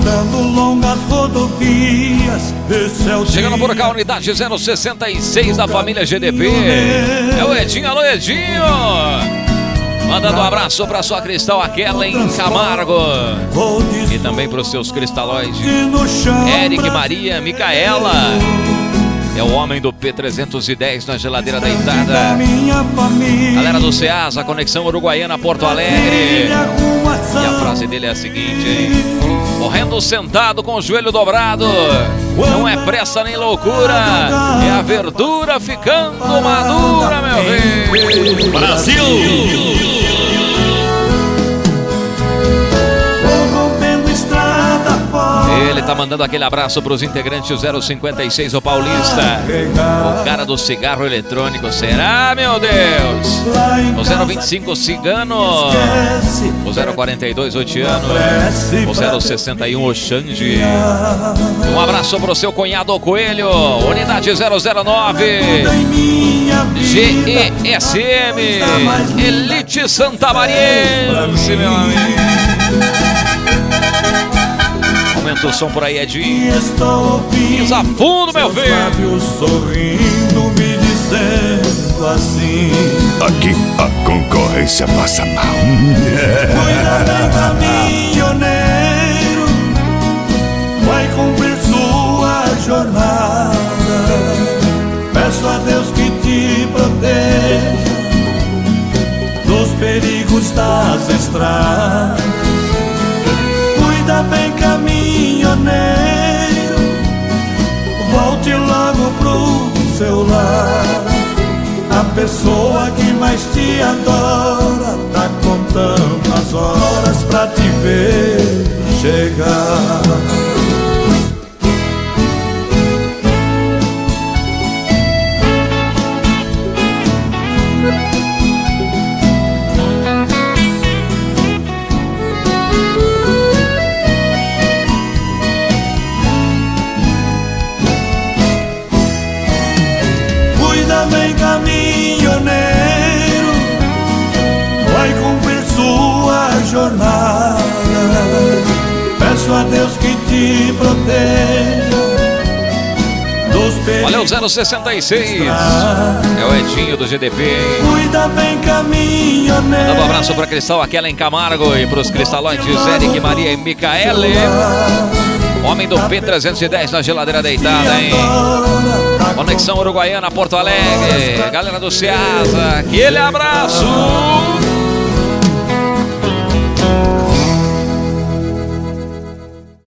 andando longas rodovias. Chegando por cá, unidade 066 da família GDP. É o Edinho, alô Edinho. Mandando um abraço pra sua cristal, aquela em Camargo. E também pros seus cristalóides Eric, Maria, Micaela. É o homem do P310 na geladeira deitada. Galera do Ceasa, conexão Uruguaiana, Porto Alegre. E a frase dele é a seguinte, hein? Morrendo sentado com o joelho dobrado. Não é pressa nem loucura. É a verdura ficando madura, meu rei. Brasil! Ele tá mandando aquele abraço pros integrantes 056, o Paulista. O cara do cigarro eletrônico, será, meu Deus? O 025, Cigano. O 042, Otiano. O 061, o Xande. Um abraço pro seu cunhado Coelho. Unidade 009. GESM. Elite Santamariense, meu amigo. Aumenta o som por aí, Edinho. Pisa fundo, meu filho. Sorrindo, me dizendo assim: aqui a concorrência passa mal. Cuida bem, caminhoneiro, vai cumprir sua jornada. Peço a Deus que te proteja dos perigos das estradas. Cuida bem, caminhoneiro, volte logo pro seu lar. A pessoa que mais te adora tá contando as horas pra te ver chegar. Bem, caminhoneiro, vai cumprir sua jornada. Peço a Deus que te proteja dos perigos. Olha o 066. É o Edinho do GDP. Cuida bem, caminhoneiro. Dando um abraço pra Cristal, aquela em Camargo. E pros cristalões Eric, Maria e Micaele. Homem do P310 na geladeira deitada, hein? Conexão Uruguaiana, Porto Alegre. Galera do Ceasa, aquele abraço.